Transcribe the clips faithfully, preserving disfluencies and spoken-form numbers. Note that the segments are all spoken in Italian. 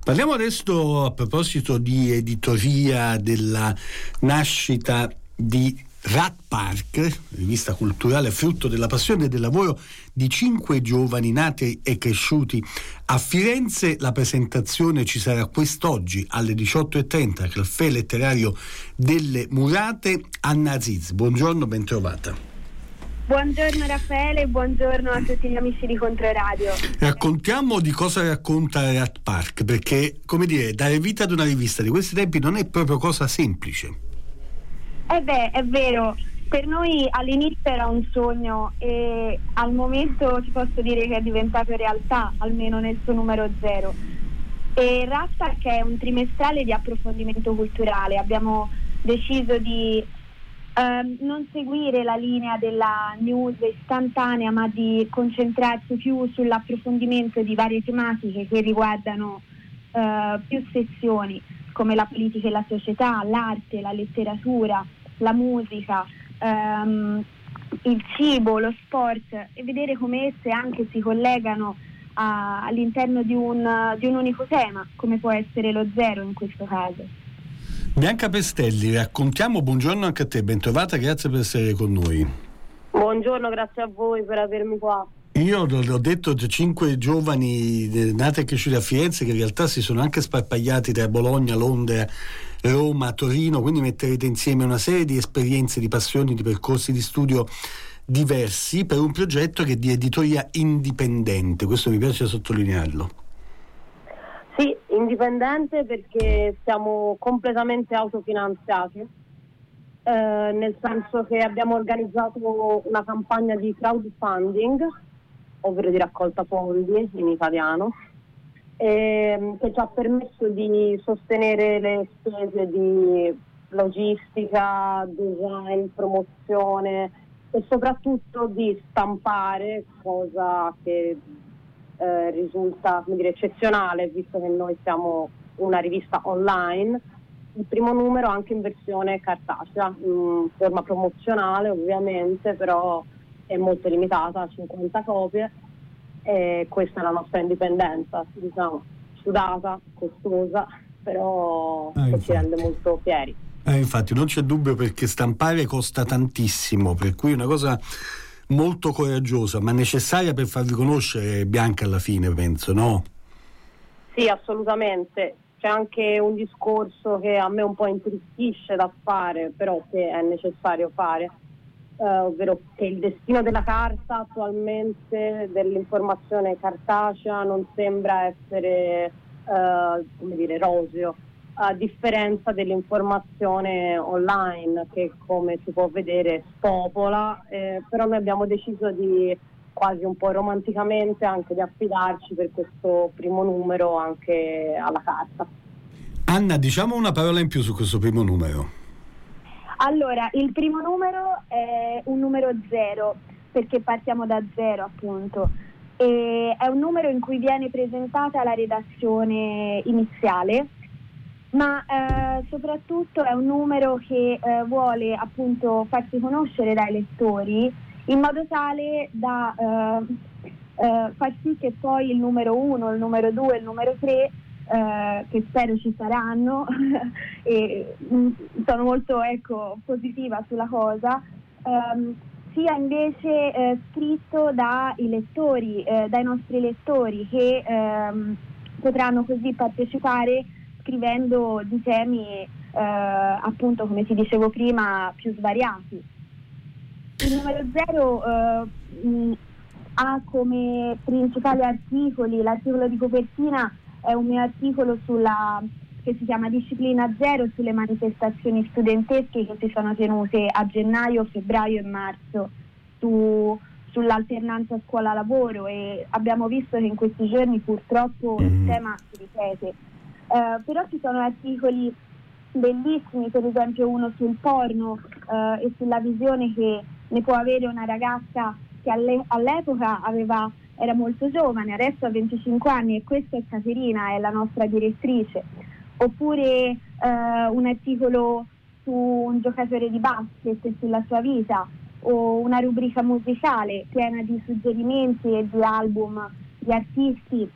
Parliamo adesso, a proposito di editoria, della nascita di Rat Park, rivista culturale frutto della passione e del lavoro di cinque giovani nati e cresciuti a Firenze. La presentazione ci sarà quest'oggi alle diciotto e trenta al Caffè Letterario delle Murate. Anna Aziz, buongiorno, ben trovata. Buongiorno Raffaele e buongiorno a tutti gli amici di Controradio. Raccontiamo di cosa racconta Rat Park, perché, come dire, dare vita ad una rivista di questi tempi non è proprio cosa semplice. Eh beh, è vero, per noi all'inizio era un sogno e al momento ti posso dire che è diventato realtà, almeno nel suo numero zero. E Rat Park è un trimestrale di approfondimento culturale. Abbiamo deciso di Uh, non seguire la linea della news istantanea, ma di concentrarsi più sull'approfondimento di varie tematiche che riguardano uh, più sezioni, come la politica e la società, l'arte, la letteratura, la musica, um, il cibo, lo sport, e vedere come esse anche si collegano a, all'interno di un, di un unico tema, come può essere lo zero in questo caso. Bianca Pestelli, raccontiamo, buongiorno anche a te, ben trovata, grazie per essere con noi. Buongiorno, grazie a voi per avermi qua. Io ho detto cinque giovani nati e cresciuti a Firenze che in realtà si sono anche sparpagliati tra Bologna, Londra, Roma, Torino, quindi metterete insieme una serie di esperienze, di passioni, di percorsi di studio diversi per un progetto che è di editoria indipendente, questo mi piace sottolinearlo. Sì, indipendente perché siamo completamente autofinanziati, eh, nel senso che abbiamo organizzato una campagna di crowdfunding, ovvero di raccolta fondi in italiano, eh, che ci ha permesso di sostenere le spese di logistica, design, promozione e soprattutto di stampare, cosa che Eh, risulta, come dire, eccezionale, visto che noi siamo una rivista online, il primo numero anche in versione cartacea, in forma promozionale ovviamente, però è molto limitata, a cinquanta copie, e questa è la nostra indipendenza, diciamo, sudata, costosa, però ah, che ci rende molto fieri. Eh, infatti non c'è dubbio, perché stampare costa tantissimo, per cui è una cosa molto coraggiosa, ma necessaria per farvi conoscere, Bianca, alla fine, penso, no? Sì, assolutamente. C'è anche un discorso che a me un po' intristisce da fare, però che è necessario fare, eh, ovvero che il destino della carta attualmente, dell'informazione cartacea, non sembra essere, eh, come dire, roseo, a differenza dell'informazione online che, come si può vedere, spopola, eh, però noi abbiamo deciso di, quasi un po' romanticamente, anche di affidarci per questo primo numero anche alla carta. Anna, diciamo una parola in più su questo primo numero. Allora, il primo numero è un numero zero, perché partiamo da zero appunto, e è un numero in cui viene presentata la redazione iniziale, ma eh, soprattutto è un numero che eh, vuole appunto farsi conoscere dai lettori in modo tale da eh, eh, far sì che poi il numero uno, il numero due, il numero tre, eh, che spero ci saranno e mh, sono molto ecco positiva sulla cosa, ehm, sia invece eh, scritto dai lettori, eh, dai nostri lettori, che ehm, potranno così partecipare scrivendo di temi eh, appunto, come ti dicevo prima, più svariati. Il numero zero eh, mh, ha come principali articoli, l'articolo di copertina è un mio articolo sulla, che si chiama Disciplina Zero, sulle manifestazioni studentesche che si sono tenute a gennaio, febbraio e marzo su, sull'alternanza scuola-lavoro, e abbiamo visto che in questi giorni purtroppo il tema si ripete. Uh, però ci sono articoli bellissimi, per esempio uno sul porno uh, e sulla visione che ne può avere una ragazza che alle- all'epoca aveva, era molto giovane, adesso ha venticinque anni, e questa è Caterina, è la nostra direttrice. Oppure uh, un articolo su un giocatore di basket e sulla sua vita, o una rubrica musicale piena di suggerimenti e di album di artisti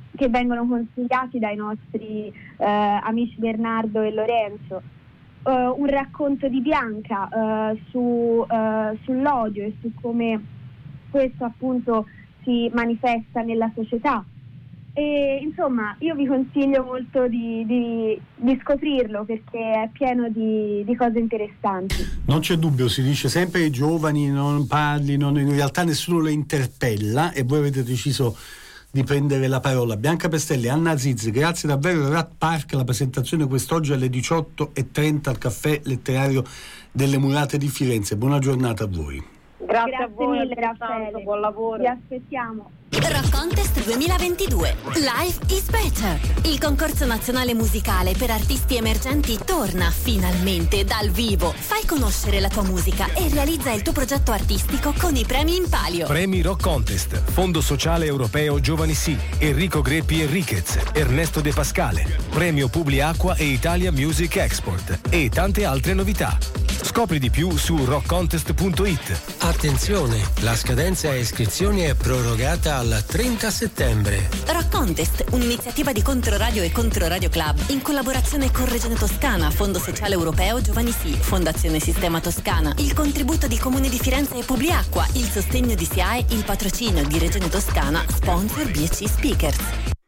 che vengono consigliati dai nostri eh, amici Bernardo e Lorenzo. Uh, un racconto di Bianca uh, su, uh, sull'odio e su come questo appunto si manifesta nella società. E insomma, io vi consiglio molto di, di, di scoprirlo, perché è pieno di, di cose interessanti. Non c'è dubbio, si dice sempre ai giovani non parlino, in realtà nessuno le interpella, e voi avete deciso di prendere la parola. Bianca Pestelli, Anna Ziz, grazie davvero. Rat Park, la presentazione quest'oggi alle diciotto e trenta al Caffè Letterario delle Murate di Firenze. Buona giornata a voi. Grazie, Grazie a voi, mille Raffaele, buon lavoro. Vi aspettiamo. Rock Contest duemilaventidue Life is Better. Il concorso nazionale musicale per artisti emergenti torna finalmente dal vivo. Fai conoscere la tua musica e realizza il tuo progetto artistico con i premi in palio. Premi Rock Contest, Fondo Sociale Europeo Giovani Sì, Enrico Greppi Enriquez, Ernesto De Pascale, Premio Publiacqua e Italia Music Export e tante altre novità. Scopri di più su rock contest punto it. Attenzione, la scadenza a iscrizioni è prorogata al trenta settembre. Rock Contest, un'iniziativa di Controradio e Controradio Club in collaborazione con Regione Toscana, Fondo Sociale Europeo Giovani Sì, Fondazione Sistema Toscana, il contributo di Comune di Firenze e Publiacqua, il sostegno di S I A E, il patrocinio di Regione Toscana, sponsor B e C Speakers.